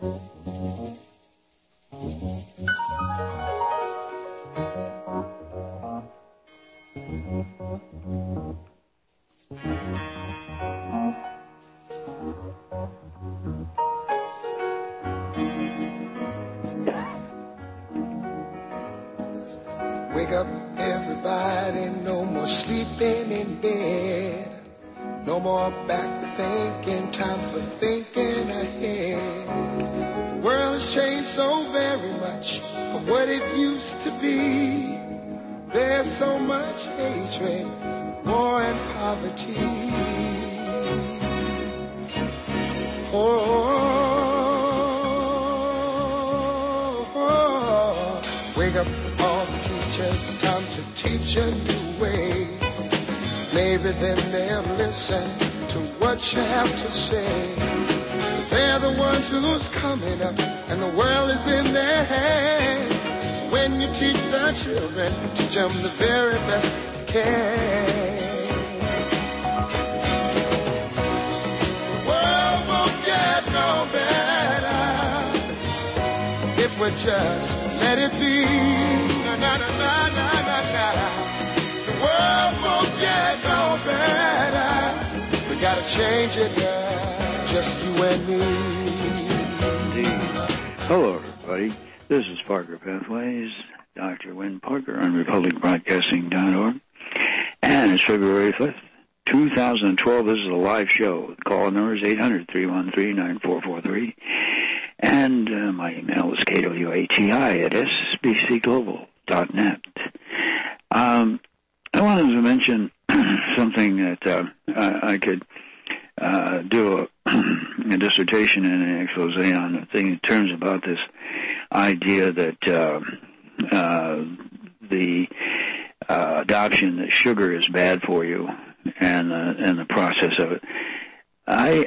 Wake up, everybody, no more sleeping in bed. No more back thinking, time for thinking ahead. The world has changed so very much from what it used to be. There's so much hatred, war and poverty. Wake up all the teachers, time to teach a new way. Maybe then they'll listen to what you have to say. They're the ones who's coming up, and the world is in their hands. When you teach the children, teach them the very best you can. The world won't get no better if we just let it be. Na na na na na na na. The world won't get no better. We gotta change it, girl. Just you and me. Indeed. Hello, everybody. This is Parker Pathways, Dr. Wynn Parker on RepublicBroadcasting.org. And it's February 5th, 2012. This is a live show. The call number is 800-313-9443. And my email is kwati@sbcglobal.net. I wanted to mention something that I could do a dissertation and an expose on the thing in terms about this idea that the adoption that sugar is bad for you and the process of it. I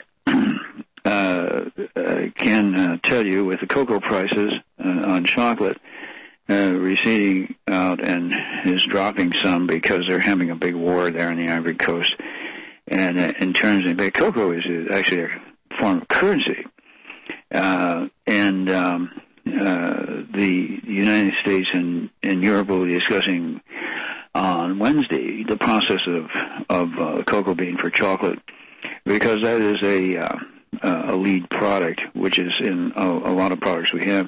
can tell you with the cocoa prices on chocolate receding out and is dropping some because they're having a big war there in the Ivory Coast. And in terms of cocoa is actually a form of currency. The United States and Europe will be discussing on Wednesday the process of cocoa bean for chocolate, because that is a lead product, which is in a lot of products we have.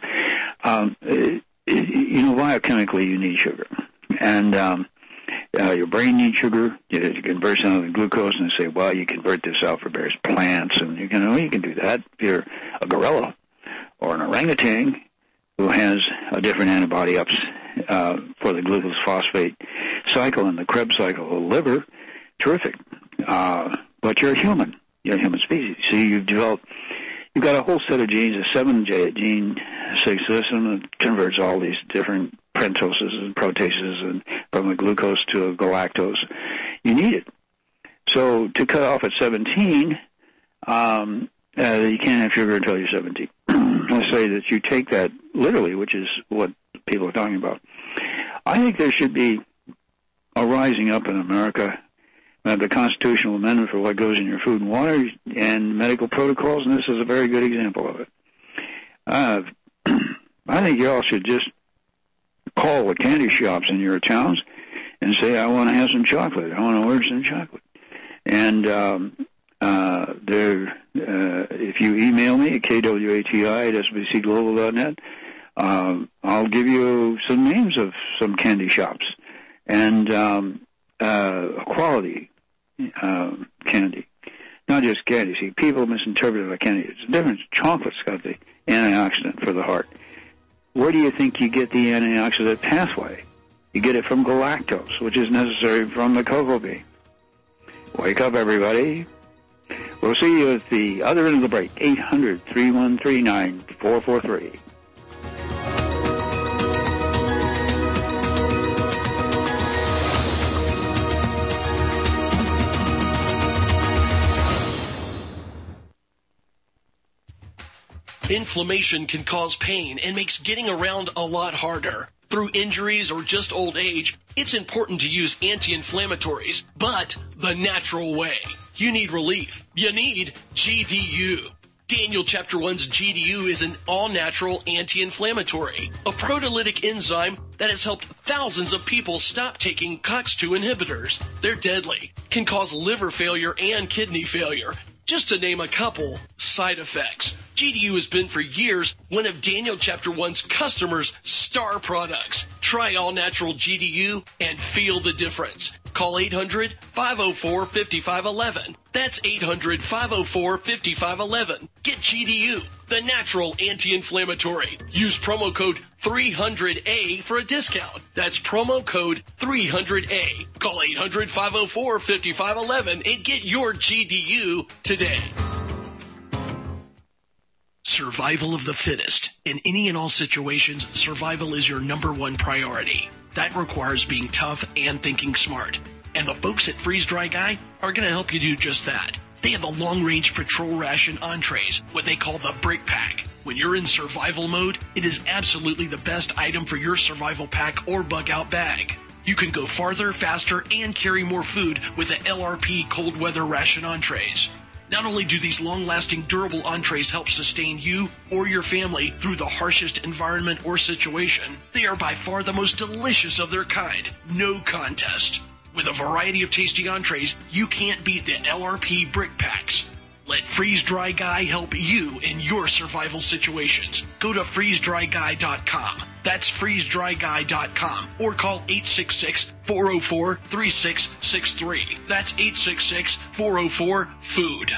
Biochemically you need sugar, and your brain needs sugar. You convert some of the glucose, and say, well, you convert this out for various plants, and you can do that if you're a gorilla or an orangutan who has a different antibody ups for the glucose phosphate cycle and the Krebs cycle of the liver. Terrific. But you're a human. You're a human species. So you've got a whole set of genes, a 7-gene system that converts all these different pentoses and proteases and from a glucose to a galactose. You need it. So to cut off at 17, you can't have sugar until you're 17. I say that you take that literally, which is what people are talking about. I think there should be a rising up in America of the constitutional amendment for what goes in your food and water and medical protocols, and this is a very good example of it. I think you all should just call the candy shops in your towns and say, I want to have some chocolate. I want to order some chocolate. And if you email me at kwati@sbcglobal.net, I'll give you some names of some candy shops and quality candy, not just candy. See, people misinterpret it like candy. It's different. Chocolate's got the antioxidant for the heart. Where do you think you get the antioxidant pathway? You get it from galactose, which is necessary from the cocoa bean. Wake up, everybody. We'll see you at the other end of the break, 800-313-9443. Inflammation can cause pain and makes getting around a lot harder. Through injuries or just old age, it's important to use anti-inflammatories, but the natural way. You need relief. You need GDU. Daniel Chapter 1's GDU is an all-natural anti-inflammatory, a proteolytic enzyme that has helped thousands of people stop taking COX-2 inhibitors. They're deadly, can cause liver failure and kidney failure, just to name a couple side effects. GDU has been for years one of Daniel Chapter 1's customers' star products. Try all-natural GDU and feel the difference. Call 800-504-5511. That's 800-504-5511. Get GDU, the natural anti-inflammatory. Use promo code 300A for a discount. That's promo code 300A. Call 800-504-5511 and get your GDU today. Survival of the fittest. In any and all situations, survival is your number one priority. That requires being tough and thinking smart. And the folks at Freeze Dry Guy are going to help you do just that. They have the long-range patrol ration entrees, what they call the Brick Pack. When you're in survival mode, it is absolutely the best item for your survival pack or bug-out bag. You can go farther, faster, and carry more food with the LRP cold weather ration entrees. Not only do these long-lasting, durable entrees help sustain you or your family through the harshest environment or situation, they are by far the most delicious of their kind. No contest. With a variety of tasty entrees, you can't beat the LRP Brick Packs. Let Freeze Dry Guy help you in your survival situations. Go to freezedryguy.com. That's freezedryguy.com. Or call 866-404-3663. That's 866-404-FOOD.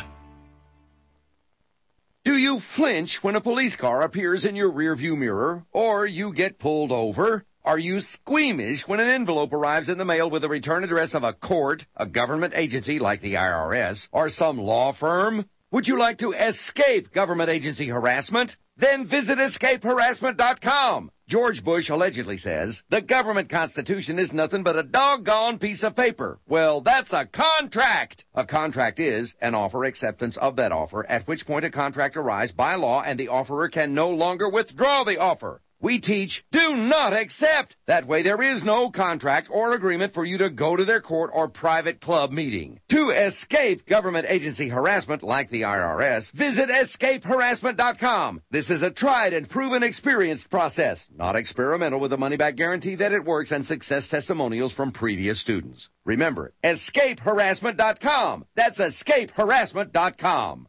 Do you flinch when a police car appears in your rearview mirror or you get pulled over? Are you squeamish when an envelope arrives in the mail with the return address of a court, a government agency like the IRS, or some law firm? Would you like to escape government agency harassment? Then visit escapeharassment.com. George Bush allegedly says, the government constitution is nothing but a doggone piece of paper. Well, that's a contract. A contract is an offer acceptance of that offer, at which point a contract arrives by law and the offerer can no longer withdraw the offer. We teach, do not accept. That way there is no contract or agreement for you to go to their court or private club meeting. To escape government agency harassment like the IRS, visit escapeharassment.com. This is a tried and proven experienced process, not experimental, with a money-back guarantee that it works and success testimonials from previous students. Remember, escapeharassment.com. That's escapeharassment.com.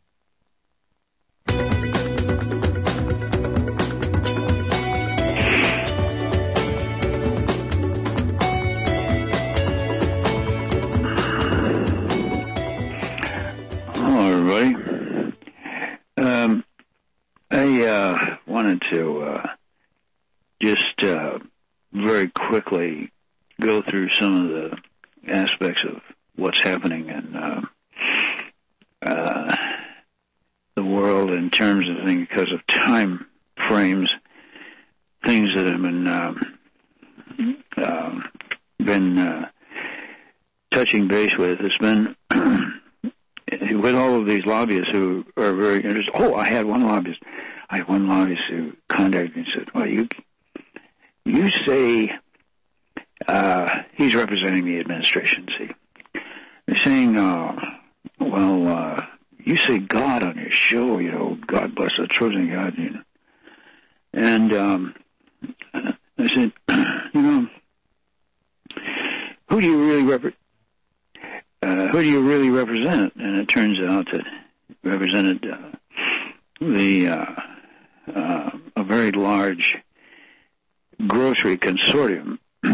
Everybody. I wanted to just very quickly go through some of the aspects of what's happening in the world in terms of things because of time frames, things that have been touching base with. It's been with all of these lobbyists who are very interested. Oh, I had one lobbyist who contacted me and said, well, you say he's representing the administration, see. They're saying, you say God on your show, God bless the chosen God, And I said, who do you really represent? And it turns out that represented a very large grocery consortium.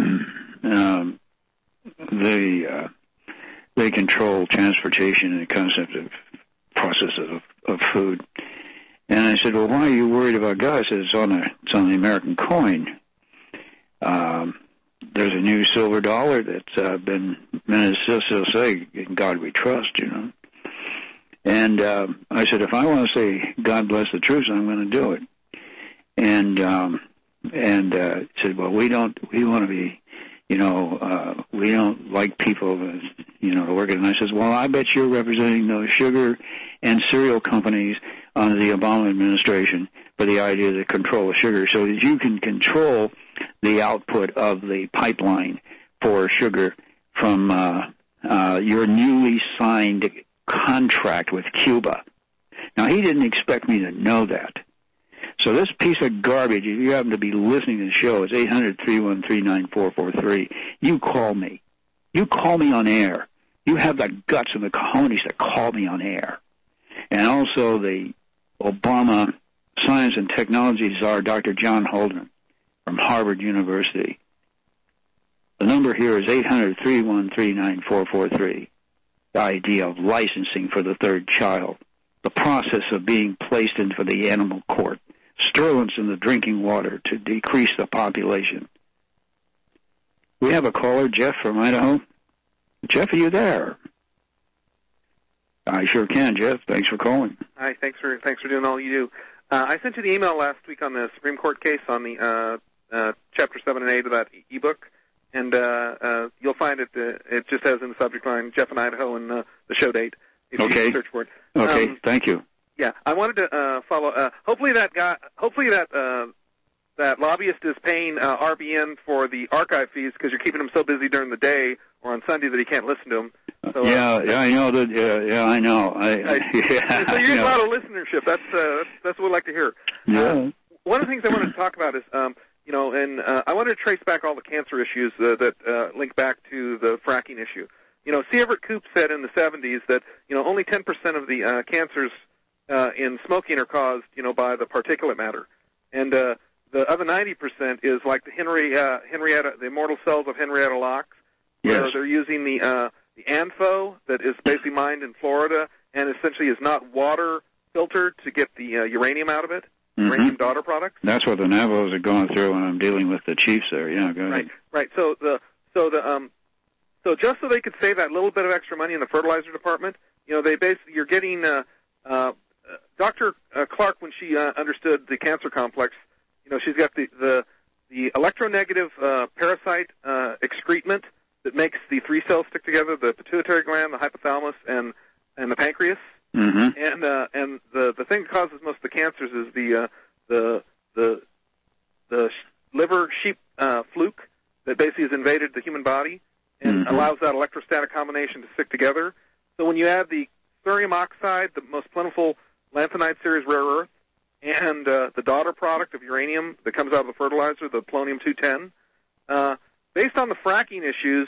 They control transportation and the concept of process of food. And I said, well, why are you worried about God? I said, it's on the American coin. There's a new silver dollar that's been, and it's still say, in God we trust, And I said, if I want to say God bless the troops, I'm going to do it. And said, well, we want to be, we don't like people, to work it. And I says, well, I bet you're representing those sugar and cereal companies under the Obama administration for the idea to control sugar so that you can control the output of the pipeline for sugar from your newly signed contract with Cuba. Now, he didn't expect me to know that. So this piece of garbage, if you happen to be listening to the show, it's 800-313-9443. You call me. You call me on air. You have the guts and the cojones to call me on air. And also the Obama Science and Technology Czar, Dr. John Holdren from Harvard University. The number here is 800-313-9443. The idea of licensing for the third child. The process of being placed into the animal court. Sterlins in the drinking water to decrease the population. We have a caller, Jeff from Idaho. Jeff, are you there? I sure can, Jeff. Thanks for calling. Hi, thanks for doing all you do. I sent you the email last week on the Supreme Court case on the Chapter 7 and 8 of that ebook, and you'll find it. It just has in the subject line Jeff in Idaho and the show date. If you can search for it. Okay, thank you. Yeah, I wanted to follow. Hopefully that lobbyist is paying RBN for the archive fees because you're keeping him so busy during the day or on Sunday that he can't listen to them. So, yeah, I know that. Yeah, I know. So you're getting a lot of listenership. That's what we'd like to hear. Yeah. One of the things I wanted to talk about is, I wanted to trace back all the cancer issues that link back to the fracking issue. C. Everett Koop said in the 70s that only 10% of the cancers in smoking are caused by the particulate matter, and the other 90% is like the Henrietta, the immortal cells of Henrietta Lacks. Yes. Where they're using the ANFO that is basically mined in Florida and essentially is not water filtered to get the uranium out of it, uranium daughter products. That's what the Navajos are going through when I'm dealing with the chiefs there. Yeah, go ahead. Right. So just so they could save that little bit of extra money in the fertilizer department, they basically you're getting Dr. Clark when she understood the cancer complex. She's got the electronegative parasite excrement that makes the three cells stick together: the pituitary gland, the hypothalamus, and the pancreas. And the thing that causes most of the cancers is the liver sheep fluke that basically has invaded the human body and allows that electrostatic combination to stick together. So when you add the cerium oxide, the most plentiful lanthanide series rare earth, and the daughter product of uranium that comes out of the fertilizer, the polonium-210, based on the fracking issues,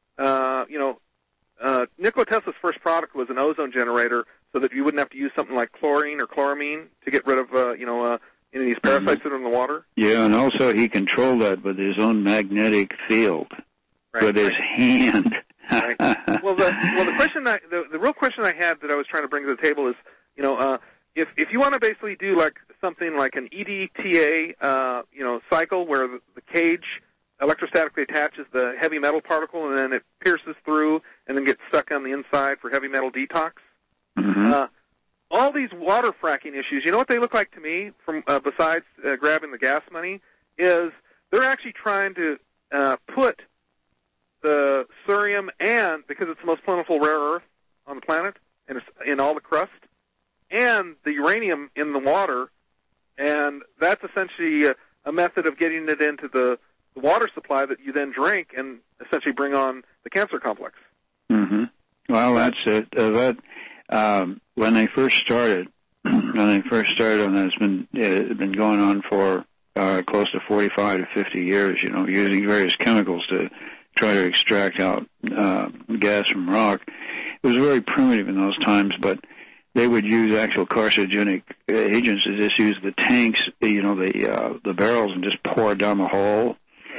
Nikola Tesla's first product was an ozone generator so that you wouldn't have to use something like chlorine or chloramine to get rid of, any of these parasites that are in the water. Yeah, and also he controlled that with his own magnetic field, with his hand. Right. Well, the question the real question I had that I was trying to bring to the table is, if you want to basically do like something like an EDTA, cycle where the cage electrostatically attaches the heavy metal particle and then it pierces through and then gets stuck on the inside for heavy metal detox. All these water fracking issues, you know what they look like to me from besides grabbing the gas money, is they're actually trying to put the cerium and, because it's the most plentiful rare earth on the planet and it's in all the crust, and the uranium in the water, and that's essentially a method of getting it into the water supply that you then drink and essentially bring on the cancer complex. Well, that's it. When they first started, and it's been going on for close to 45 to 50 years, using various chemicals to try to extract out gas from rock. It was very primitive in those times, but they would use actual carcinogenic agents to just use the tanks, the barrels, and just pour it down the hole.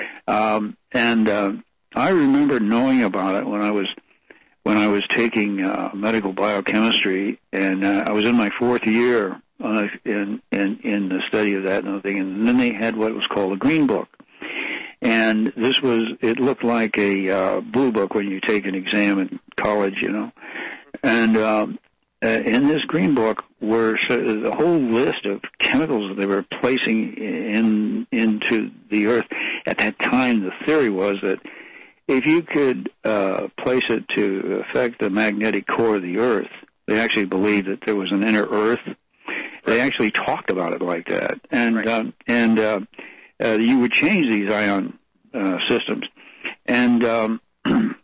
I remember knowing about it when I was taking medical biochemistry, and I was in my fourth year in the study of that and everything. And then they had what was called a green book, and it looked like a blue book when you take an exam in college, And in this green book were a whole list of chemicals that they were placing into the earth. At that time, the theory was that if you could place it to affect the magnetic core of the earth, they actually believed that there was an inner earth. They actually talked about it like that. You would change these ion systems. And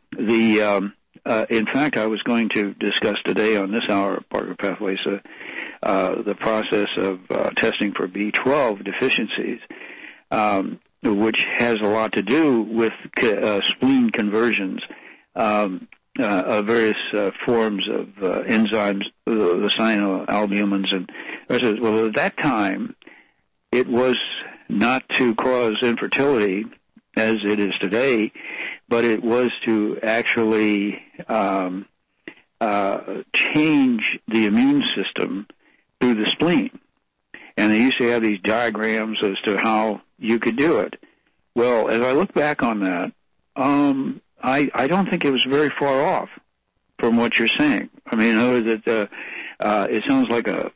in fact, I was going to discuss today on this hour of Parker Pathways the process of testing for B12 deficiencies, which has a lot to do with spleen conversions of various forms of enzymes, the cyanoalbumins. And well, at that time, it was not to cause infertility as it is today, but it was to actually change the immune system through the spleen. And they used to have these diagrams as to how you could do it. Well, as I look back on that, I don't think it was very far off from what you're saying. I mean, in other words, that it sounds like a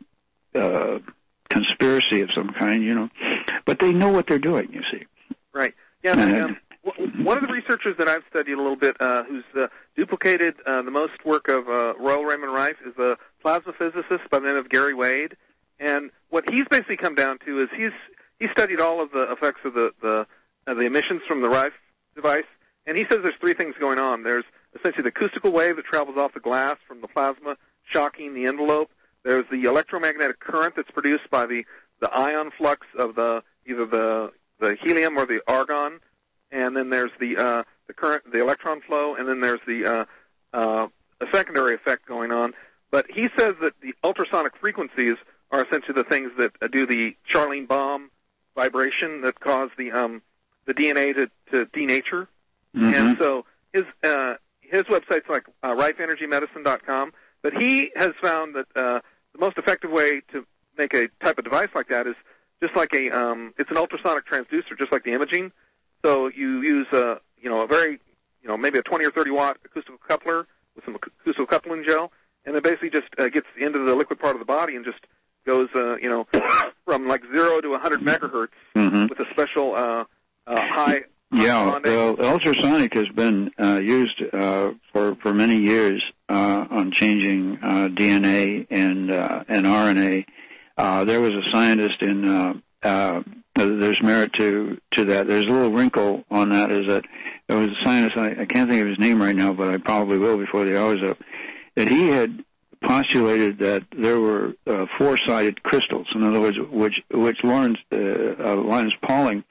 conspiracy of some kind, you know. But they know what they're doing, you see. Right. Yeah. One of the researchers that I've studied a little bit, who's duplicated the most work of Royal Raymond Rife, is a plasma physicist by the name of Gary Wade. And what he's basically come down to is he studied all of the effects of the emissions from the Rife device, and he says there's three things going on. There's essentially the acoustical wave that travels off the glass from the plasma, shocking the envelope. There's the electromagnetic current that's produced by the ion flux of either the helium or the argon, and then there's the current, the electron flow, and then there's a secondary effect going on. But he says that the ultrasonic frequencies are essentially the things that do the Charlene bomb vibration that cause the DNA to denature. Mm-hmm. And so his website's like rifeenergymedicine.com. But he has found that the most effective way to make a type of device like that is just like it's an ultrasonic transducer, just like the imaging. So you use a very maybe a 20 or 30 watt acoustical coupler with some acoustical coupling gel, and it basically just gets into the liquid part of the body and just goes from like 0 to 100 megahertz mm-hmm. with a special high. Yeah, ultrasonic has been used for many years on changing DNA and RNA. There was a scientist in. There's merit to that. There's a little wrinkle on that. Is that there was a scientist. I can't think of his name right now, but I probably will before the hour's up. That he had postulated that there were four-sided crystals. In other words, which Linus Pauling,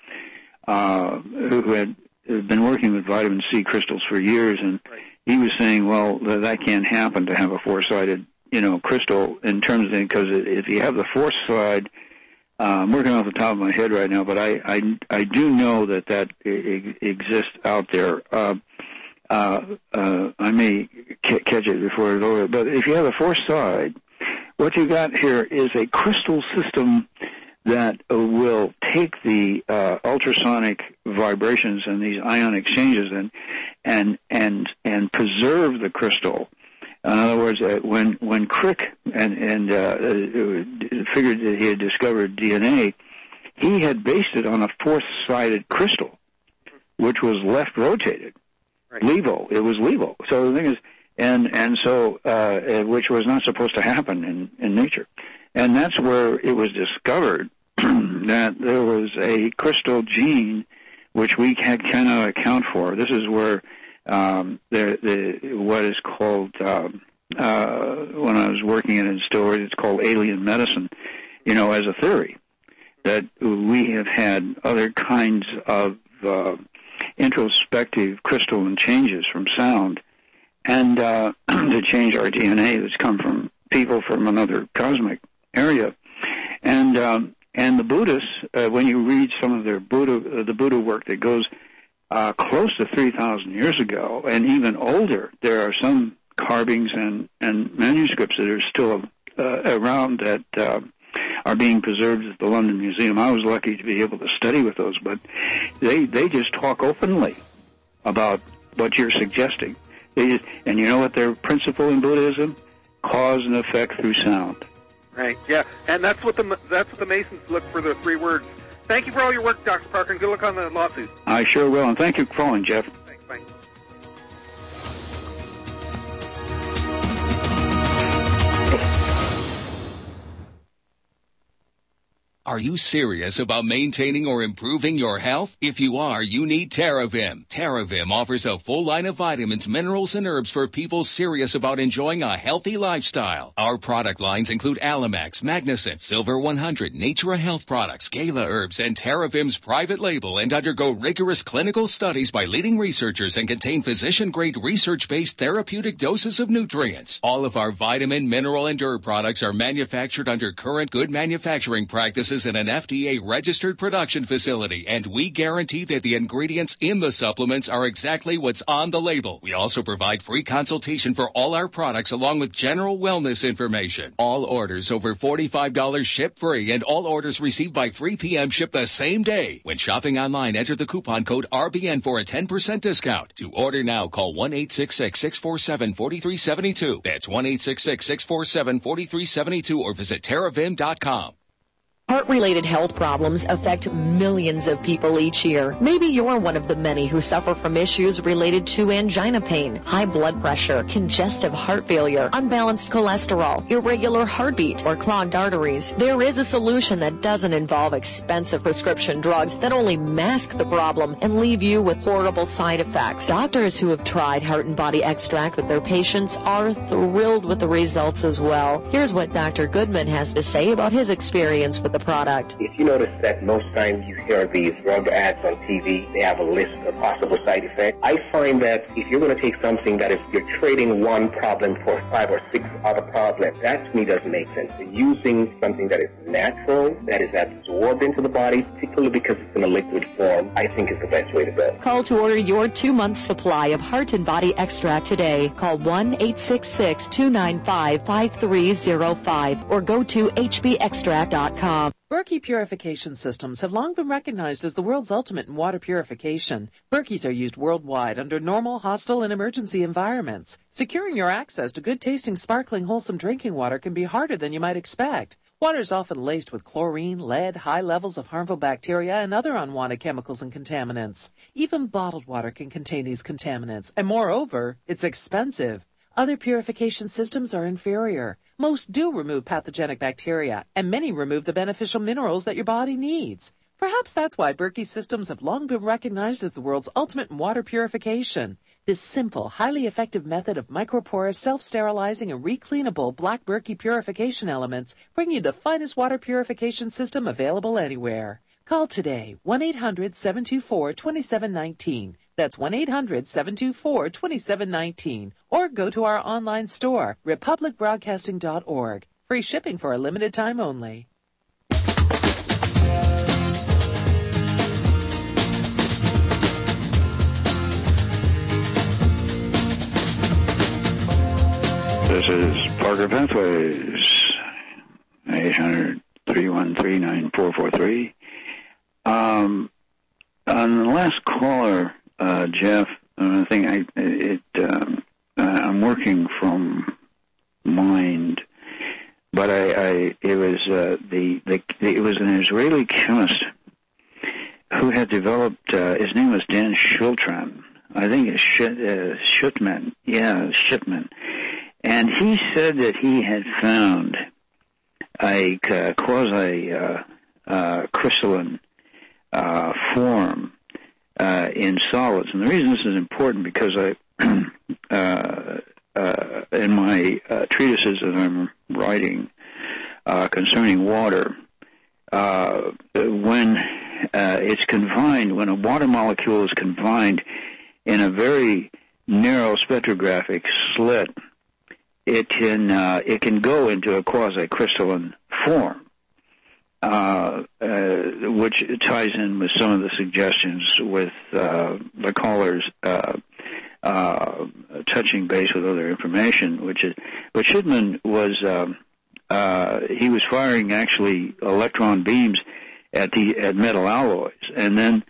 who had been working with vitamin C crystals for years, and he was saying, well, that can't happen to have a four-sided, crystal in terms of, because if you have the fourth side, I'm working off the top of my head right now, but I do know that exists out there. I may catch it before it's over, but if you have a fourth side, what you got here is a crystal system that will take the ultrasonic vibrations and these ion exchanges and preserve the crystal. In other words, when Crick and figured that he had discovered DNA, he had based it on a fourth-sided crystal, which was left rotated. Right. Levo. It was Levo. So the thing is, and so which was not supposed to happen in nature, and that's where it was discovered that there was a crystal gene which we cannot account for. This is where what is called when I was working in it still, it's called alien medicine. As a theory that we have had other kinds of introspective crystalline changes from sound, and to change our DNA that's come from people from another cosmic area, and the Buddhists, when you read some of their the Buddha work that goes close to 3,000 years ago and even older, there are some carvings and manuscripts that are still around that are being preserved at the London Museum. I was lucky to be able to study with those, but they just talk openly about what you're suggesting. And you know what their principle in Buddhism? Cause and effect through sound. Right. Yeah, and that's what the Masons look for. Their three words. Thank you for all your work, Dr. Parker, and good luck on the lawsuit. I sure will, and thank you for calling, Jeff. Thanks. Bye. Are you serious about maintaining or improving your health? If you are, you need TerraVim. TerraVim offers a full line of vitamins, minerals, and herbs for people serious about enjoying a healthy lifestyle. Our product lines include Alamax, Magnicent, Silver 100, Natura Health Products, Gala Herbs, and TerraVim's private label, and undergo rigorous clinical studies by leading researchers and contain physician-grade research-based therapeutic doses of nutrients. All of our vitamin, mineral, and herb products are manufactured under current good manufacturing practices in an FDA-registered production facility, and we guarantee that the ingredients in the supplements are exactly what's on the label. We also provide free consultation for all our products along with general wellness information. All orders over $45 ship free, and all orders received by 3 p.m. ship the same day. When shopping online, enter the coupon code RBN for a 10% discount. To order now, call 1-866-647-4372. That's 1-866-647-4372 or visit TerraVim.com. Heart-related health problems affect millions of people each year. Maybe you're one of the many who suffer from issues related to angina pain, high blood pressure, congestive heart failure, unbalanced cholesterol, irregular heartbeat, or clogged arteries. There is a solution that doesn't involve expensive prescription drugs that only mask the problem and leave you with horrible side effects. Doctors who have tried Heart and Body Extract with their patients are thrilled with the results as well. Here's what Dr. Goodman has to say about his experience with the product. If you notice that most times you hear these drug ads on TV, they have a list of possible side effects. I find that if you're going to take something that is, you're trading one problem for 5 or 6 other problems, that to me doesn't make sense. Using something that is natural, that is absorbed into the body, particularly because it's in a liquid form, I think is the best way to go. Call to order your 2-month supply of Heart and Body Extract today. Call 1-866-295-5305 or go to hbextract.com. Berkey Purification Systems have long been recognized as the world's ultimate in water purification. Berkeys are used worldwide under normal, hostile, and emergency environments. Securing your access to good-tasting, sparkling, wholesome drinking water can be harder than you might expect. Water is often laced with chlorine, lead, high levels of harmful bacteria, and other unwanted chemicals and contaminants. Even bottled water can contain these contaminants, and moreover, it's expensive. Other purification systems are inferior. Most do remove pathogenic bacteria, and many remove the beneficial minerals that your body needs. Perhaps that's why Berkey systems have long been recognized as the world's ultimate in water purification. This simple, highly effective method of microporous, self-sterilizing, and recleanable black Berkey purification elements bring you the finest water purification system available anywhere. Call today, 1-800-724-2719. That's 1-800-724-2719. Or go to our online store, republicbroadcasting.org. Free shipping for a limited time only. This is Parker Pathways, 800-313-9443. On the last caller, Jeff, I think I'm working from mind, but it was an Israeli chemist who had developed. His name was Dan Schultran. I think it's Schuttman. Yeah, Schuttman. And he said that he had found a quasi-crystalline form in solids. And the reason this is important because in my treatises that I'm writing concerning water, when it's confined, when a water molecule is confined in a very narrow spectrographic slit, it can go into a quasi-crystalline form, which ties in with some of the suggestions with the callers touching base with other information, but Schuttman was he was firing actually electron beams at metal alloys, and then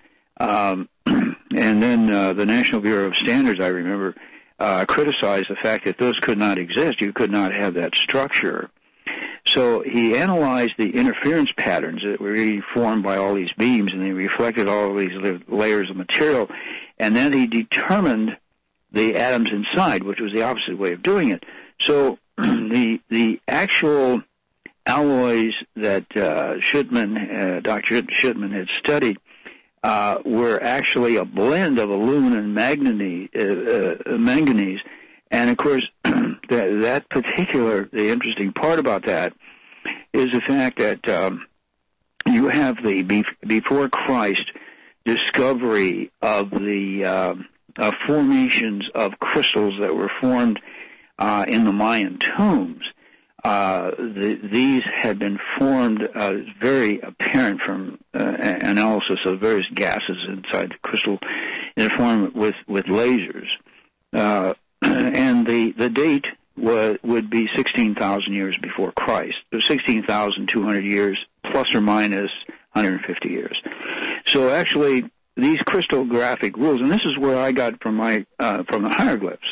the National Bureau of Standards, I remember, criticized the fact that those could not exist. You could not have that structure. So he analyzed the interference patterns that were really formed by all these beams, and he reflected all of these layers of material, and then he determined the atoms inside, which was the opposite way of doing it. So the actual alloys that Dr. Shipman had studied were actually a blend of aluminum and manganese. And, of course, the interesting part about that is the fact that you have the before Christ discovery of the formations of crystals that were formed in the Mayan tombs. These had been formed, very apparent from analysis of various gases inside the crystal, in a form with lasers. And the date would be 16,000 years before Christ, so 16,200 years plus or minus 150 years. So actually, these crystallographic rules, and this is where I got from my from the hieroglyphs.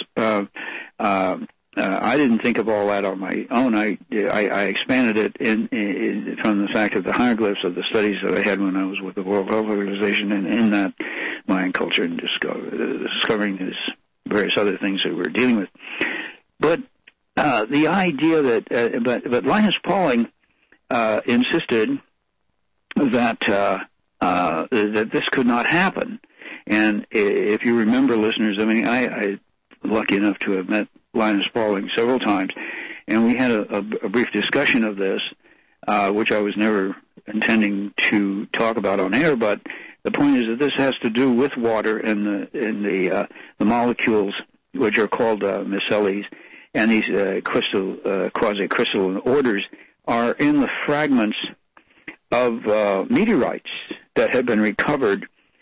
I didn't think of all that on my own. I expanded it in from the fact of the hieroglyphs of the studies that I had when I was with the World Health Organization, and in that Mayan culture, and discovering these various other things that we're dealing with. But the idea that, but Linus Pauling insisted that that this could not happen. And if you remember, listeners, I mean, I'm lucky enough to have met Linus Pauling several times, and we had a brief discussion of this, which I was never intending to talk about on air. But the point is that this has to do with water and the molecules, which are called micelles, and these quasi-crystalline orders are in the fragments of meteorites that have been recovered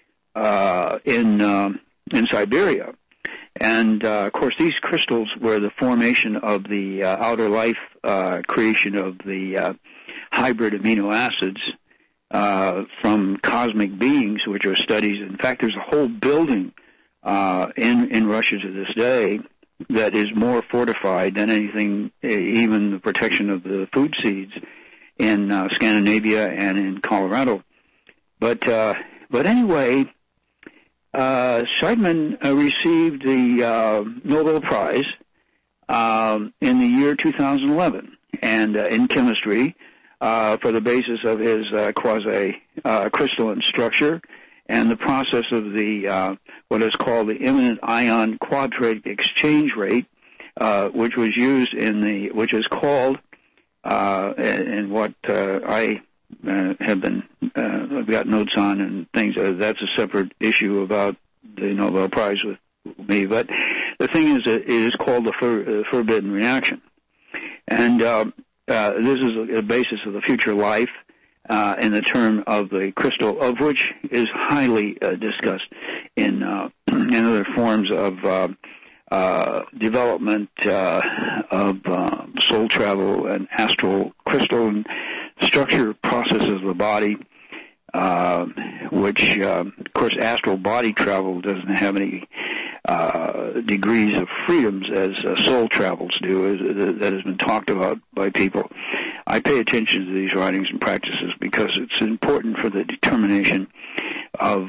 in Siberia. And, of course, these crystals were the formation of the outer life creation of the hybrid amino acids from cosmic beings, which are studies. In fact, there's a whole building in Russia to this day that is more fortified than anything, even the protection of the food seeds in Scandinavia and in Colorado. But anyway, Scheidman received the Nobel Prize in the year 2011, and in chemistry for the basis of his quasi-crystalline structure and the process of the what is called the imminent ion quadratic exchange rate, which was used which is called and what I have been I've got notes on and things. That's a separate issue about the Nobel Prize with me. But the thing is, it is called the forbidden reaction, and this is a basis of the future life in the term of the crystal, of which is highly discussed in other forms of development of soul travel and astral crystal and structure processes of the body, which, of course, astral body travel doesn't have any degrees of freedoms as soul travels do, that has been talked about by people. I pay attention to these writings and practices because it's important for the determination of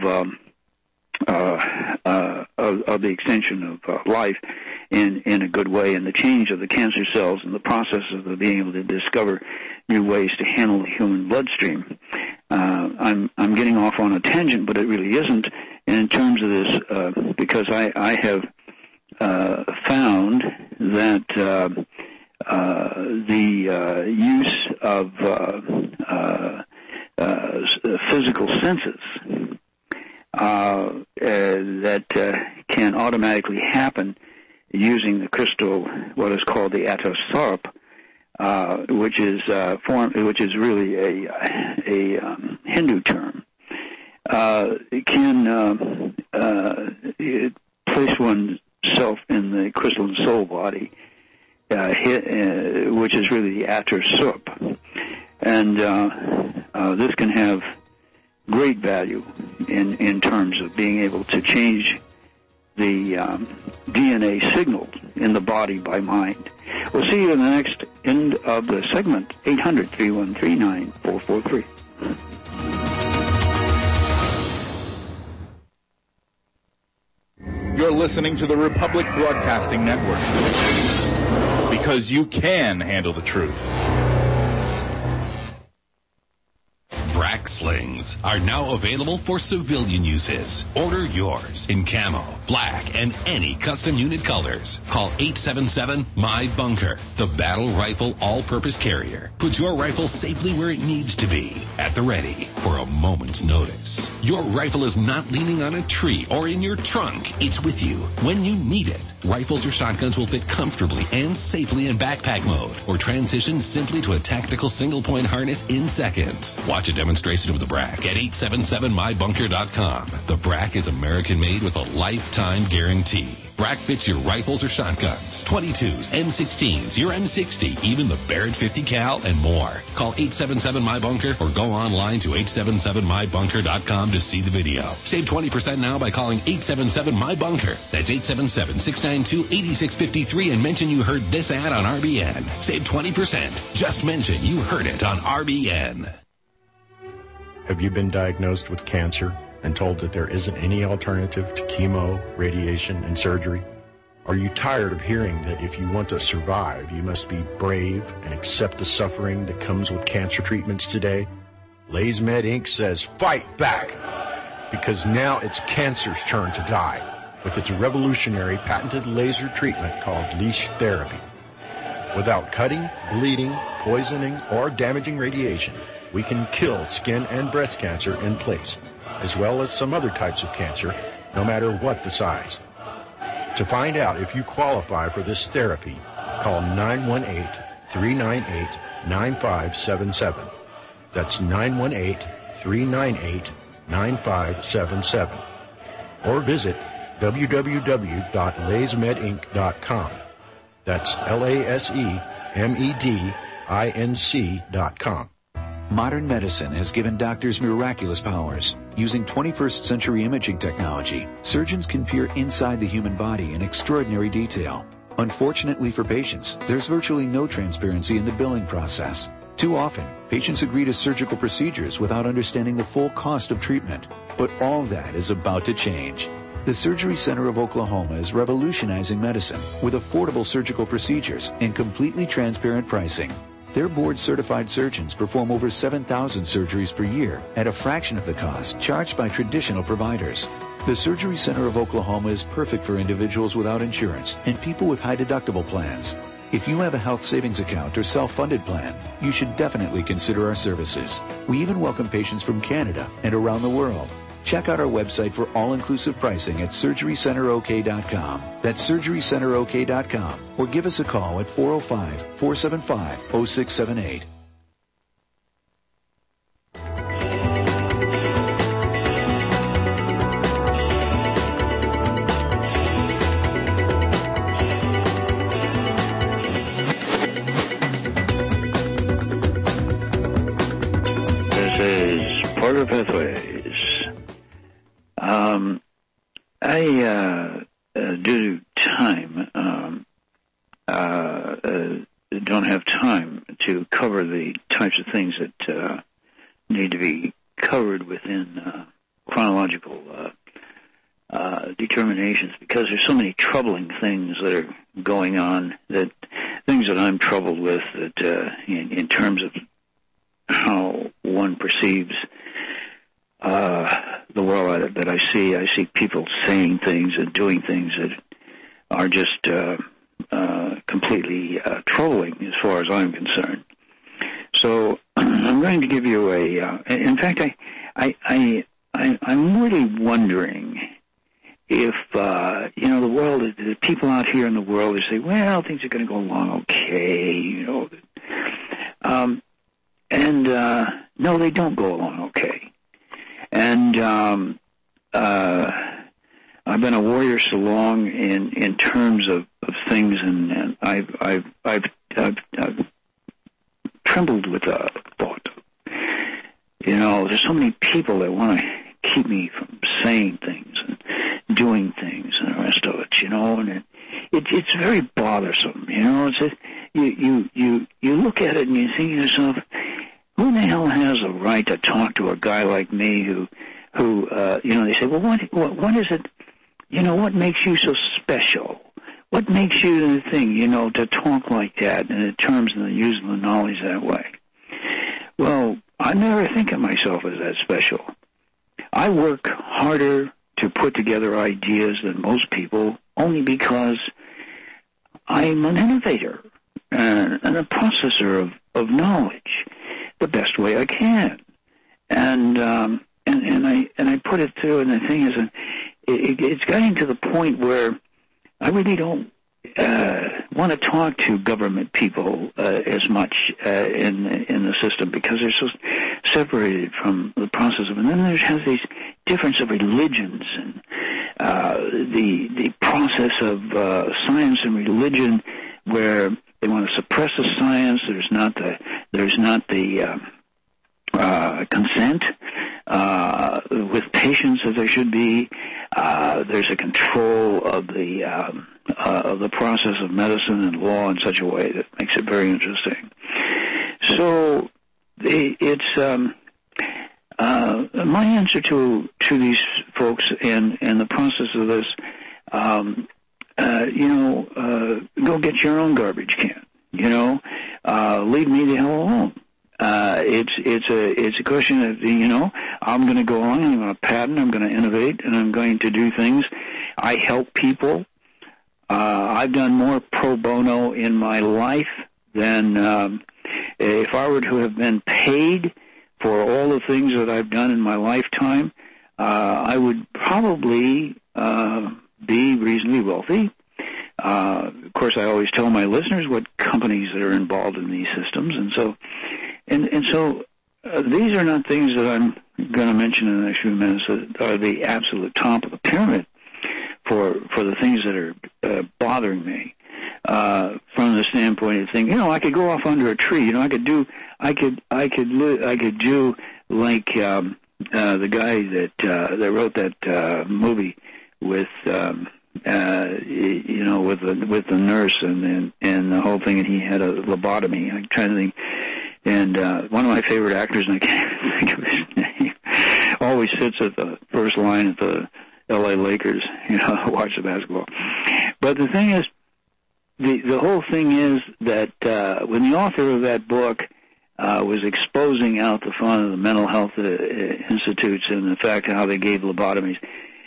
the extension of life in a good way, and the change of the cancer cells and the process of being able to discover new ways to handle the human bloodstream. I'm getting off on a tangent, but it really isn't. And in terms of this, because I have found that the use of physical senses that can automatically happen using the crystal, what is called the Atosarp, which is really a Hindu term. It can place oneself in the crystalline soul body, which is really the Atosarp, and this can have great value in terms of being able to change the DNA signals in the body by mind. We'll see you in the next end of the segment, 800-313-9443. You're listening to the Republic Broadcasting Network, because you can handle the truth. Wings are now available for civilian uses. Order yours in camo, black, and any custom unit colors. Call 877-MY-BUNKER, the battle rifle all-purpose carrier. Put your rifle safely where it needs to be, at the ready, for a moment's notice. Your rifle is not leaning on a tree or in your trunk. It's with you when you need it. Rifles or shotguns will fit comfortably and safely in backpack mode, or transition simply to a tactical single-point harness in seconds. Watch a demonstration of the BRAC at 877mybunker.com. The BRAC is American-made with a lifetime guarantee. BRAC fits your rifles or shotguns, 22s, M16s, your M60, even the Barrett 50 cal, and more. Call 877-MY-BUNKER or go online to 877mybunker.com to see the video. Save 20% now by calling 877-MY-BUNKER. That's 877-692-8653 and mention you heard this ad on RBN. Save 20%. Just mention you heard it on RBN. Have you been diagnosed with cancer and told that there isn't any alternative to chemo, radiation, and surgery? Are you tired of hearing that if you want to survive, you must be brave and accept the suffering that comes with cancer treatments today? LaserMed Inc. says fight back, because now it's cancer's turn to die with its revolutionary patented laser treatment called leash therapy. Without cutting, bleeding, poisoning, or damaging radiation, we can kill skin and breast cancer in place, as well as some other types of cancer, no matter what the size. To find out if you qualify for this therapy, call 918-398-9577. That's 918-398-9577. Or visit www.lasermedinc.com. That's LASEMEDINC.com. Modern medicine has given doctors miraculous powers. Using 21st century imaging technology, surgeons can peer inside the human body in extraordinary detail. Unfortunately for patients, there's virtually no transparency in the billing process. Too often, patients agree to surgical procedures without understanding the full cost of treatment. But all that is about to change. The Surgery Center of Oklahoma is revolutionizing medicine with affordable surgical procedures and completely transparent pricing. Their board-certified surgeons perform over 7,000 surgeries per year at a fraction of the cost charged by traditional providers. The Surgery Center of Oklahoma is perfect for individuals without insurance and people with high deductible plans. If you have a health savings account or self-funded plan, you should definitely consider our services. We even welcome patients from Canada and around the world. Check out our website for all-inclusive pricing at SurgeryCenterOK.com. That's SurgeryCenterOK.com. Or give us a call at 405-475-0678. This is Porter Pathways. Due to time, don't have time to cover the types of things that need to be covered within chronological determinations, because there's so many troubling things that are going on, that things that I'm troubled with, that in terms of how one perceives the world that I see people saying things and doing things that are just completely trolling as far as I'm concerned. So I'm going to give you in fact, I'm really wondering if, the world, the people out here in the world, they say, well, things are going to go along okay, no, they don't go along okay. And I've been a warrior so long in terms of things, and I've trembled with the thought. There's so many people that want to keep me from saying things and doing things and the rest of it, and it's very bothersome. You look at it and you think to yourself, who the hell has a right to talk to a guy like me who they say, well, what is it, what makes you so special? What makes you the thing, to talk like that in the terms of the use of the knowledge that way? Well, I never think of myself as that special. I work harder to put together ideas than most people only because I'm an innovator and a processor of knowledge the best way I can. And I put it through, and the thing is, it's getting to the point where I really don't want to talk to government people as much in the system, because they're so separated from the process of it. And then there's these difference of religions and the process of science and religion, where they want to suppress the science. There's not the consent with patients as there should be. There's a control of the process of medicine and law in such a way that makes it very interesting. So it's my answer to these folks and the process of this. Go get your own garbage can. Leave me the hell alone. It's a question of, I'm going to go on, I'm going to patent, I'm going to innovate, and I'm going to do things. I help people. I've done more pro bono in my life than if I were to have been paid for all the things that I've done in my lifetime. I would probably be reasonably wealthy. Of course, I always tell my listeners what companies that are involved in these systems, and so these are not things that I'm going to mention in the next few minutes that are the absolute top of the pyramid for the things that are bothering me from the standpoint of thinking, I could go off under a tree. I could do like the guy that wrote that movie with with the nurse and the whole thing, and he had a lobotomy. I'm trying to think. And one of my favorite actors, and I can't think of his name, always sits at the first line at the L.A. Lakers, watch the basketball. But the thing is, the whole thing is that when the author of that book was exposing out the fun of the mental health institutes and the fact how they gave lobotomies,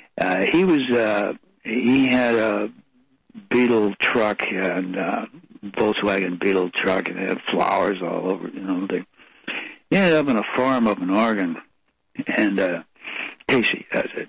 he had a Beetle truck and Volkswagen Beetle truck, and they had flowers all over. He ended up on a farm up in Oregon, and Casey, that's it.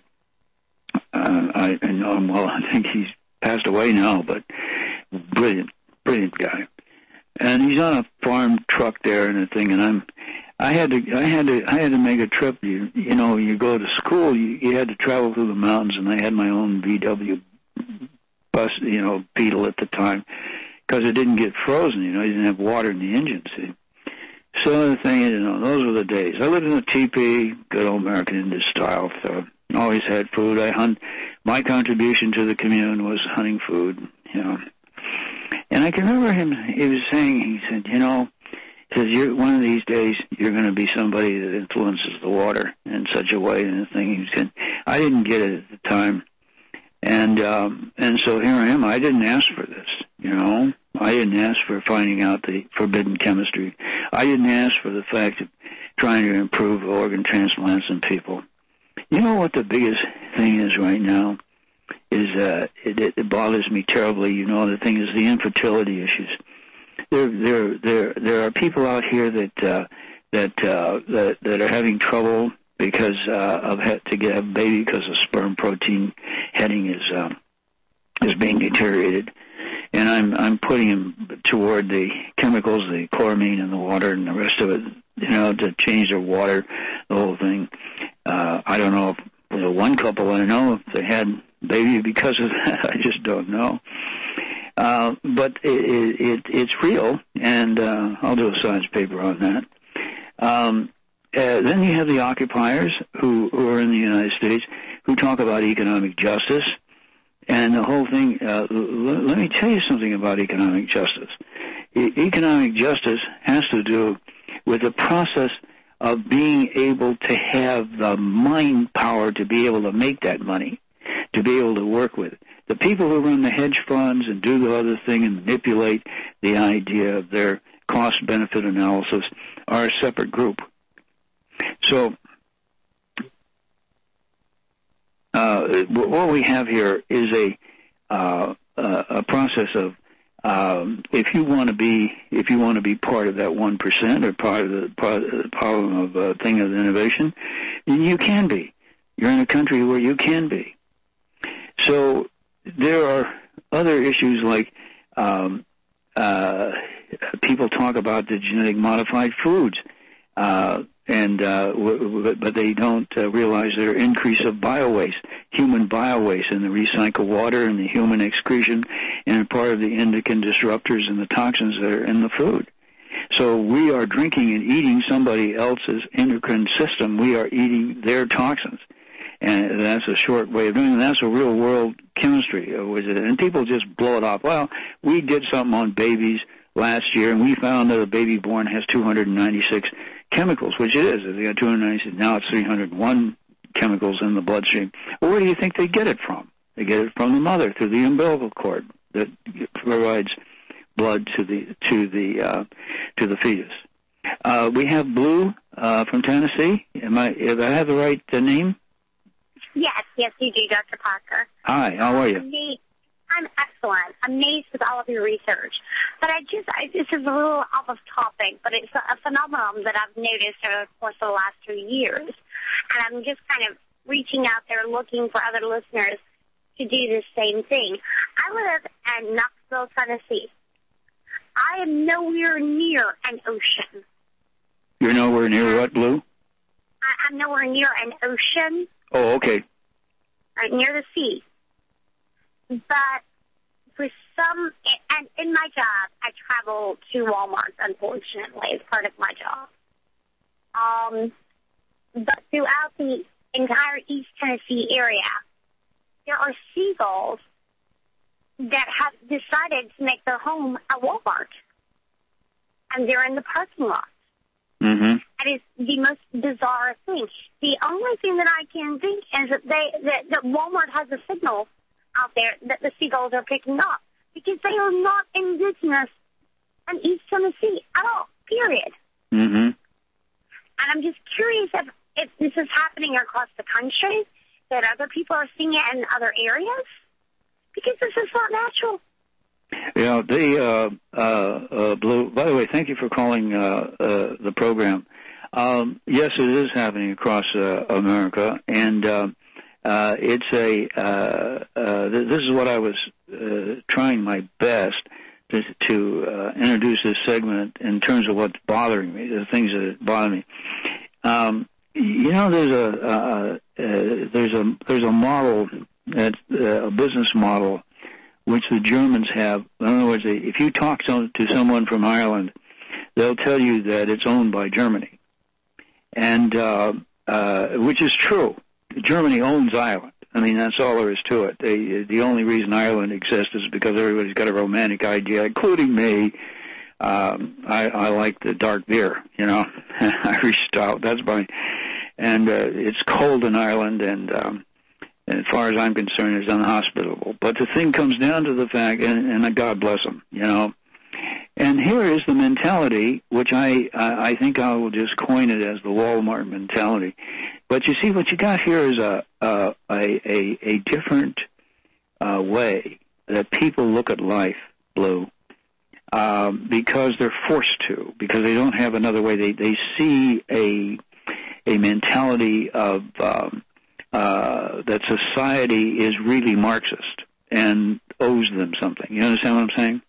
I know him well. I think he's passed away now, but brilliant guy. And he's on a farm truck there and a thing, and I had to make a trip. You go to school, you had to travel through the mountains, and I had my own VW bus, Beetle at the time, because it didn't get frozen. You didn't have water in the engine. See, so the thing is, those were the days. I lived in a teepee, good old American Indian style. So always had food. I hunt. My contribution to the commune was hunting food. And I can remember him. He said, one of these days you're going to be somebody that influences the water in such a way. And the thing he said, I didn't get it at the time, and so here I am. I didn't ask for this. I didn't ask for finding out the forbidden chemistry. I didn't ask for the fact of trying to improve organ transplants in people. What the biggest thing is right now is it bothers me terribly. The thing is the infertility issues. There are people out here that are having trouble because to get a baby because the sperm protein heading is being deteriorated, and I'm putting them toward the chemicals, the chloramine in the water and the rest of it, to change their water, the whole thing. I don't know if one couple I know if they had baby because of that. I just don't know. But it's real, and I'll do a science paper on that. Then you have the occupiers who are in the United States who talk about economic justice, and the whole thing. Let me tell you something about economic justice. Economic justice has to do with the process of being able to have the mind power to be able to make that money, to be able to work with it. The people who run the hedge funds and do the other thing and manipulate the idea of their cost-benefit analysis are a separate group. So what we have here is a process of if you want to be part of that 1% or part of the problem of thing of innovation, then you can be. You're in a country where you can be. So there are other issues like people talk about the genetic modified foods, but they don't realize their increase of biowaste, human biowaste, and the recycled water and the human excretion, and part of the endocrine disruptors and the toxins that are in the food. So we are drinking and eating somebody else's endocrine system. We are eating their toxins. And that's a short way of doing it. That's a real-world chemistry. And people just blow it off. Well, we did something on babies last year, and we found that a baby born has 296 chemicals, which it is. They got 296. Now it's 301 chemicals in the bloodstream. Well, where do you think they get it from? They get it from the mother through the umbilical cord that provides blood to the fetus. We have Blue from Tennessee. If I have the right name? Yes, you do, Dr. Parker. Hi, how are you? I'm excellent. Amazed with all of your research. But this is a little off of topic, but it's a phenomenon that I've noticed over the course of the last 2 years. And I'm just kind of reaching out there looking for other listeners to do the same thing. I live in Knoxville, Tennessee. I am nowhere near an ocean. You're nowhere near what, Blue? I'm nowhere near an ocean. Oh, okay. Right near the sea. But for some, and in my job, I travel to Walmart, unfortunately, as part of my job. But throughout the entire East Tennessee area, there are seagulls that have decided to make their home at Walmart. And they're in the parking lot. Mm-hmm. That is the most bizarre thing. The only thing that I can think is that Walmart has a signal out there that the seagulls are picking up, because they are not indigenous in East Tennessee at all, period. Mm-hmm. And I'm just curious if this is happening across the country, that other people are seeing it in other areas, because this is not natural. Yeah, Blue, by the way, thank you for calling the program. Yes, it is happening across America, and this is what I was trying my best to introduce this segment in terms of what's bothering me, the things that bother me. There's a model, that's a business model, which the Germans have. In other words, if you talk to someone from Ireland, they'll tell you that it's owned by Germany, and which is true. Germany owns Ireland. I mean, that's all there is to it. The only reason Ireland exists is because everybody's got a romantic idea, including me. I like the dark beer, Irish stout. That's my, and it's cold in Ireland, and as far as I'm concerned, it's unhospitable. But the thing comes down to the fact, and God bless them, And here is the mentality, which I think I will just coin it as the Walmart mentality. But you see, what you got here is a different way that people look at life, Blue, because they're forced to, because they don't have another way. They see a mentality of that society is really Marxist and owes them something. You understand what I'm saying?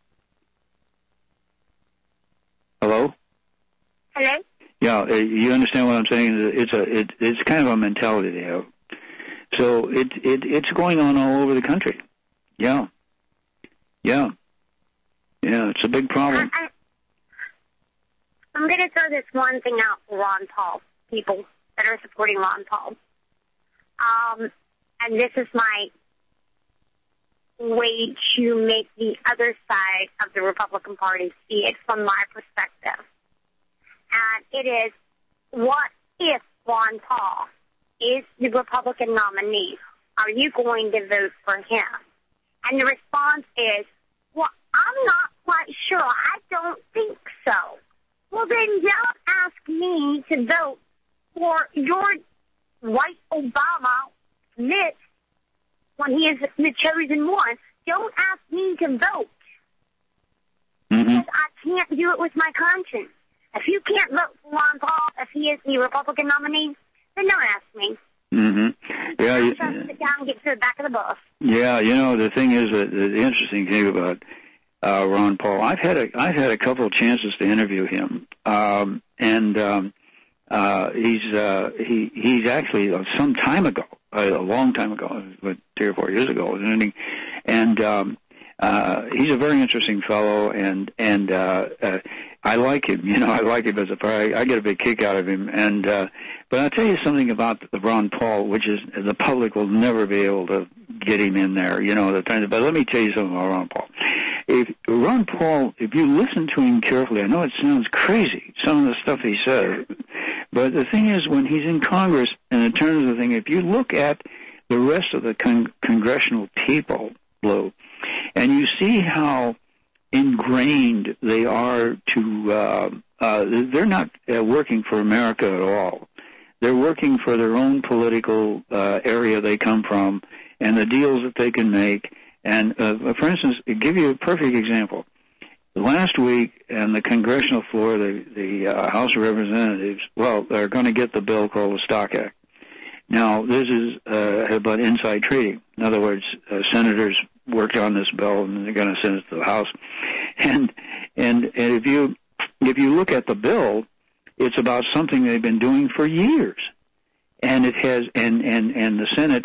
Hello? Hello? Yeah, you understand what I'm saying? It's kind of a mentality they have. So it's going on all over the country. Yeah, it's a big problem. I'm going to throw this one thing out for Ron Paul, people that are supporting Ron Paul. And this is my way to make the other side of the Republican Party see it from my perspective. And it is, what if Ron Paul is the Republican nominee? Are you going to vote for him? And the response is, well, I'm not quite sure. I don't think so. Well, then don't ask me to vote for your white Obama, Mitt, when he is the chosen one. Don't ask me to vote. Because I can't do it with my conscience. If you can't vote for Ron Paul, if he is the Republican nominee, then don't ask me. Yeah, I'll just sit down and get to the back of the bus. Yeah, the thing is that the interesting thing about Ron Paul, I've had a couple of chances to interview him, he's actually some time ago, a long time ago, 3 or 4 years ago, and he's a very interesting fellow, and I like him. I like him as a player. I get a big kick out of him, but I'll tell you something about Ron Paul, which is the public will never be able to get him in there. But let me tell you something about Ron Paul. If you listen to him carefully, I know it sounds crazy, some of the stuff he says, but the thing is, when he's in Congress, and in terms of the thing, if you look at the rest of the congressional people, Lou, and you see how ingrained they are to, they're not working for America at all. They're working for their own political area they come from and the deals that they can make. And, for instance, to give you a perfect example, last week on the congressional floor, the House of Representatives, they're going to get the bill called the Stock Act. Now, this is about inside trading. In other words, senators worked on this bill, and they're going to send it to the House. And if you look at the bill, it's about something they've been doing for years, and it has and the Senate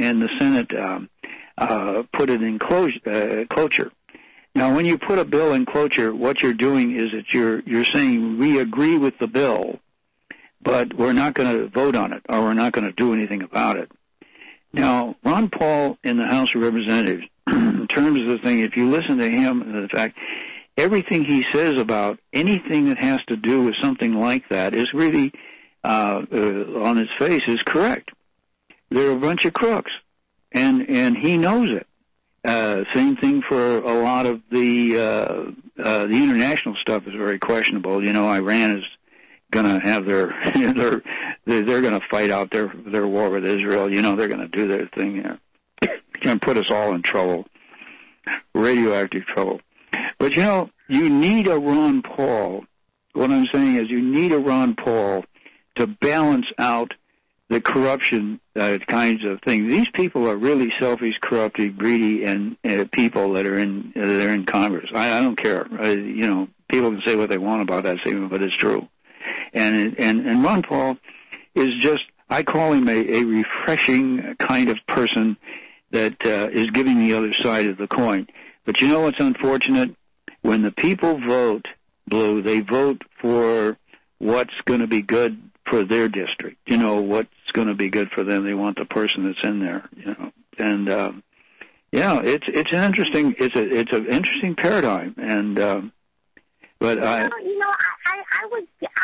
put it in cloture. Now, when you put a bill in cloture, what you're doing is that you're saying we agree with the bill, but we're not going to vote on it, or we're not going to do anything about it. Now, Ron Paul in the House of Representatives, in terms of the thing, if you listen to him, and the fact, everything he says about anything that has to do with something like that is really, on its face, is correct. They're a bunch of crooks, and he knows it. Same thing for a lot of the international stuff is very questionable. Iran is going to have they're going to fight out their war with Israel. They're going to do their thing here. Going to put us all in trouble, radioactive trouble. But you need a Ron Paul. What I'm saying is, you need a Ron Paul to balance out the corruption kinds of things. These people are really selfish, corrupted, greedy, and people that are in Congress. I don't care. People can say what they want about that statement, but it's true. And Ron Paul is just, I call him a refreshing kind of person that is giving the other side of the coin. But you know what's unfortunate? When the people vote, Blue, they vote for what's going to be good for their district. What's going to be good for them. They want the person that's in there. And it's an interesting interesting paradigm. And but I was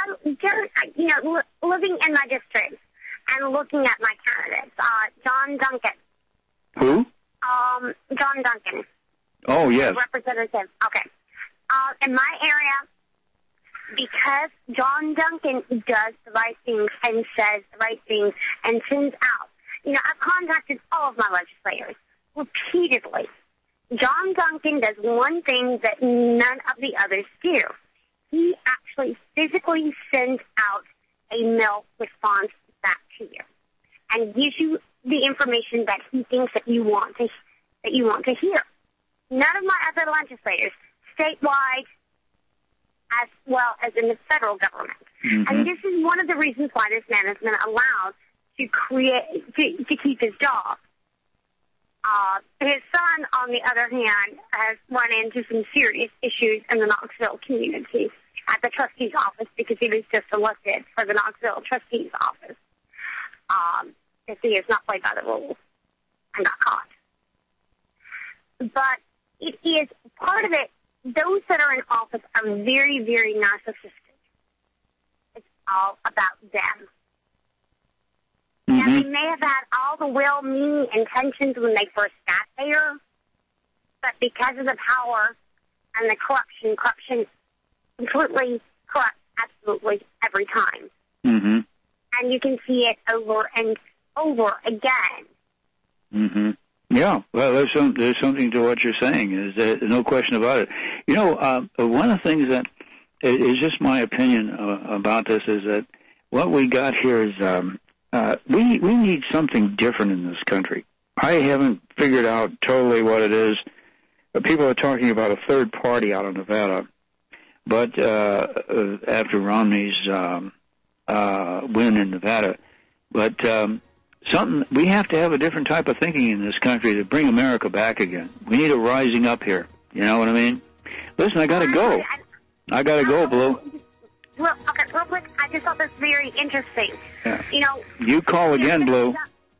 living in my district and looking at my candidates. John Duncan. Who? John Duncan. Oh, yes. Representative. Okay. In my area, because John Duncan does the right things and says the right things and sends out. I've contacted all of my legislators repeatedly. John Duncan does one thing that none of the others do. He actually physically sends out a mail response back to you and gives you the information that he thinks that you want to hear. None of my other legislators, statewide, as well as in the federal government. Mm-hmm. And this is one of the reasons why this man has been allowed to keep his job. His son, on the other hand, has run into some serious issues in the Knoxville community at the trustee's office because he was just elected for the Knoxville trustee's office. Because he has not played by the rules and got caught. But it is part of it. Those that are in office are very, very narcissistic. It's all about them. Mm-hmm. Now, they may have had all the well-meaning intentions when they first got there, but because of the power and the corruption completely corrupts absolutely every time. Mm-hmm. and you can see it over and over again. Mm-hmm. Yeah, well, there's something to what you're saying. There's no question about it. You know, one of the things that is just my opinion about this is that what we got here is we need something different in this country. I haven't figured out totally what it is. People are talking about a third party out of Nevada, but after Romney's win in Nevada, but we have to have a different type of thinking in this country to bring America back again. We need a rising up here. You know what I mean? Listen, I got to go. I got to go, Blue. Well, okay, real quick, I just thought this very interesting. Yeah. You know, you call again, Blue.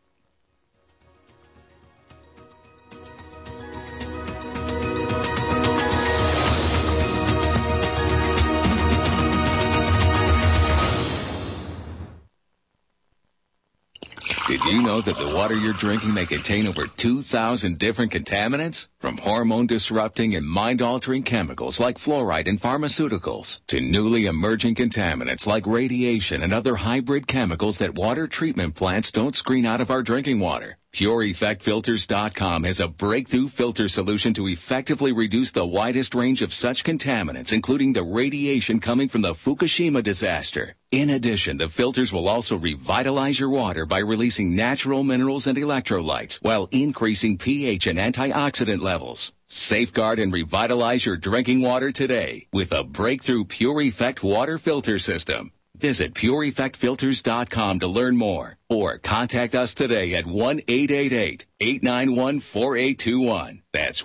Did you know that the water you're drinking may contain over 2,000 different contaminants? From hormone-disrupting and mind-altering chemicals like fluoride in pharmaceuticals to newly emerging contaminants like radiation and other hybrid chemicals that water treatment plants don't screen out of our drinking water. PureEffectFilters.com has a breakthrough filter solution to effectively reduce the widest range of such contaminants, including the radiation coming from the Fukushima disaster. In addition, the filters will also revitalize your water by releasing natural minerals and electrolytes while increasing pH and antioxidant levels. Safeguard and revitalize your drinking water today with a breakthrough Pure Effect water filter system. Visit PureEffectFilters.com to learn more or contact us today at 1-888-891-4821. That's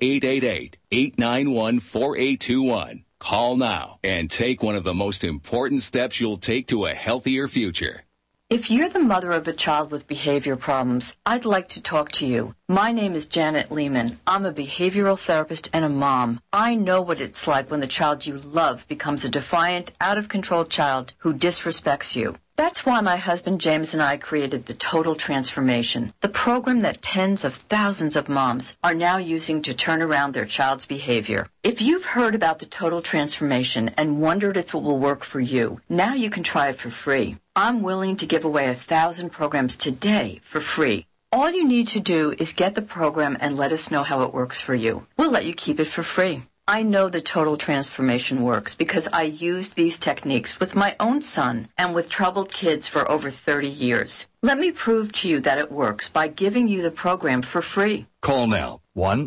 1-888-891-4821. Call now and take one of the most important steps you'll take to a healthier future. If you're the mother of a child with behavior problems, I'd like to talk to you. My name is Janet Lehman. I'm a behavioral therapist and a mom. I know what it's like when the child you love becomes a defiant, out-of-control child who disrespects you. That's why my husband James and I created the Total Transformation, the program that tens of thousands of moms are now using to turn around their child's behavior. If you've heard about the Total Transformation and wondered if it will work for you, now you can try it for free. I'm willing to give away 1,000 programs today for free. All you need to do is get the program and let us know how it works for you. We'll let you keep it for free. I know the Total Transformation works because I used these techniques with my own son and with troubled kids for over 30 years. Let me prove to you that it works by giving you the program for free. Call now.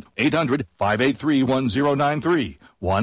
1-800-583-1093.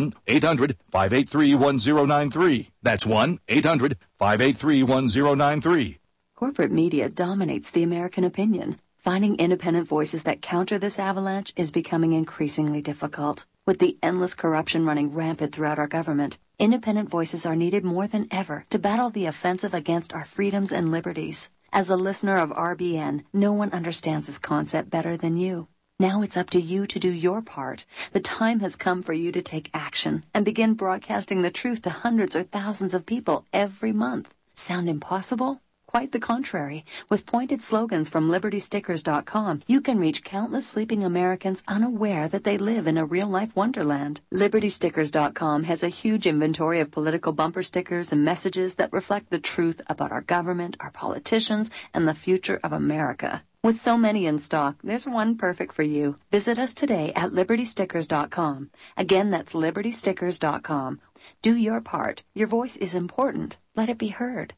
1-800-583-1093. That's 1-800-583-1093. Corporate media dominates the American opinion. Finding independent voices that counter this avalanche is becoming increasingly difficult. With the endless corruption running rampant throughout our government, independent voices are needed more than ever to battle the offensive against our freedoms and liberties. As a listener of RBN, no one understands this concept better than you. Now it's up to you to do your part. The time has come for you to take action and begin broadcasting the truth to hundreds or thousands of people every month. Sound impossible? Quite the contrary. With pointed slogans from LibertyStickers.com, you can reach countless sleeping Americans unaware that they live in a real-life wonderland. LibertyStickers.com has a huge inventory of political bumper stickers and messages that reflect the truth about our government, our politicians, and the future of America. With so many in stock, there's one perfect for you. Visit us today at LibertyStickers.com. Again, that's LibertyStickers.com. Do your part. Your voice is important. Let it be heard.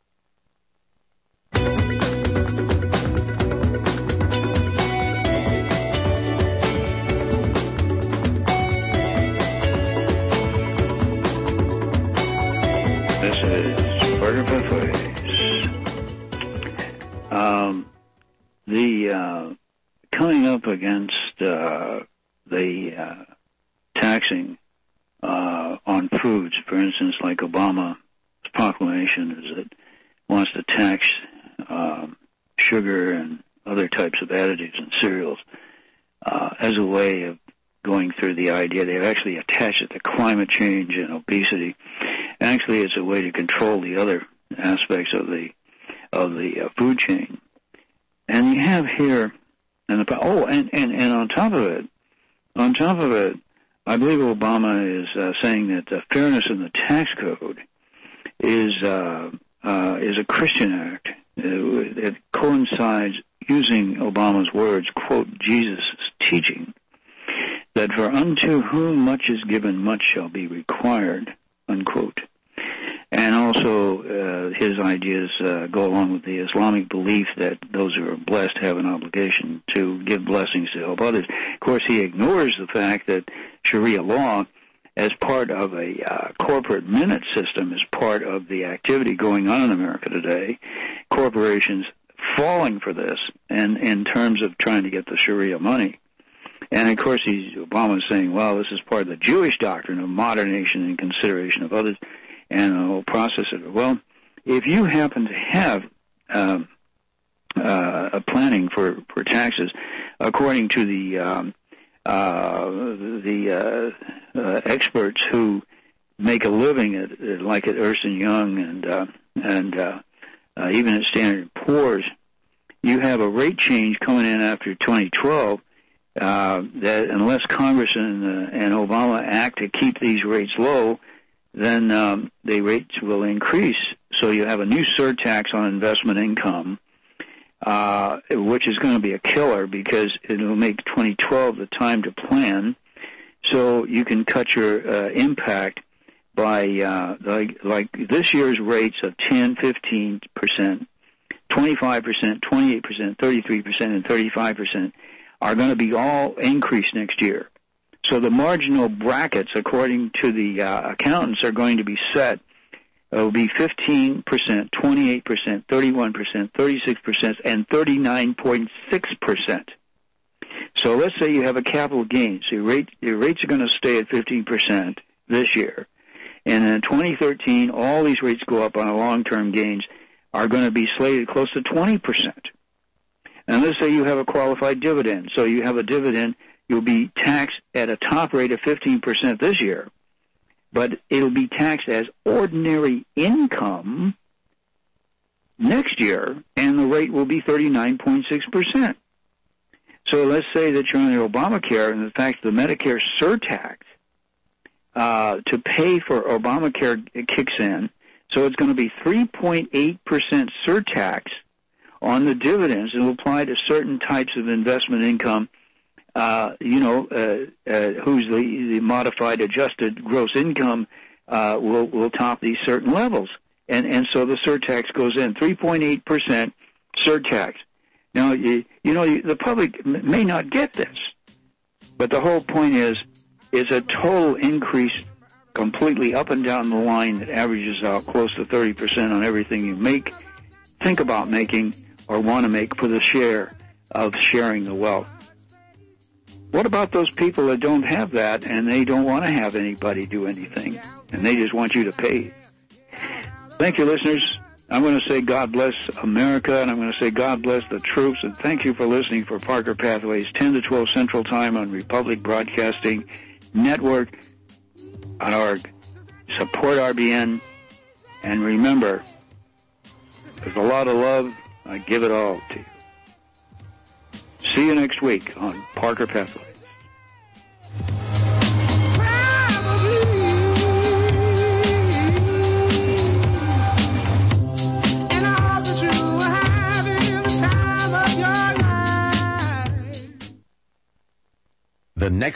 This is Burger Buffets. Coming up against the taxing on foods, for instance, like Obama's proclamation is that wants to tax sugar and other types of additives in cereals as a way of going through the idea. They've actually attached it to climate change and obesity. Actually, it's a way to control the other aspects of the food chain. And you have here, and on top of it, I believe Obama is saying that the fairness in the tax code is is a Christian act. It coincides, using Obama's words, quote, Jesus' teaching, that for unto whom much is given, much shall be required, unquote. And also his ideas go along with the Islamic belief that those who are blessed have an obligation to give blessings to help others. Of course, he ignores the fact that Sharia law, as part of a corporate minute system, is part of the activity going on in America today. Corporations falling for this, and in terms of trying to get the Sharia money. And, of course, Obama's saying, well, this is part of the Jewish doctrine of moderation and consideration of others, and the whole process of it. Well, if you happen to have a planning for taxes, according to the experts who make a living like at Ernst & Young and even at Standard & Poor's, you have a rate change coming in after 2012 that unless Congress and Obama act to keep these rates low, then the rates will increase. So you have a new surtax on investment income, which is going to be a killer because it will make 2012 the time to plan. So you can cut your impact by like this year's rates of 10, 15%, 25%, 28%, 33%, and 35% are going to be all increased next year. So the marginal brackets, according to the accountants, are going to be set. It will be 15%, 28%, 31%, 36%, and 39.6%. So let's say you have a capital gain. So your rates are going to stay at 15% this year. And in 2013, all these rates go up on long-term gains are going to be slated close to 20%. And let's say you have a qualified dividend. So you have a dividend, you'll be taxed at a top rate of 15% this year, but it'll be taxed as ordinary income next year, and the rate will be 39.6%. So let's say that you're under Obamacare, and in fact the Medicare surtax to pay for Obamacare kicks in, so it's going to be 3.8% surtax on the dividends. It will apply to certain types of investment income, whose the modified adjusted gross income will top these certain levels. And so the surtax goes in, 3.8% surtax. Now, the public may not get this, but the whole point is a total increase completely up and down the line that averages out close to 30% on everything you make, think about making, or want to make for the share of sharing the wealth. What about those people that don't have that and they don't want to have anybody do anything and they just want you to pay? Thank you, listeners. I'm going to say God bless America, and I'm going to say God bless the troops, and thank you for listening for Parker Pathways, 10 to 12 Central Time on Republic Broadcasting Network.org. Support RBN, and remember, there's a lot of love. I give it all to you. See you next week on Parker Pathways.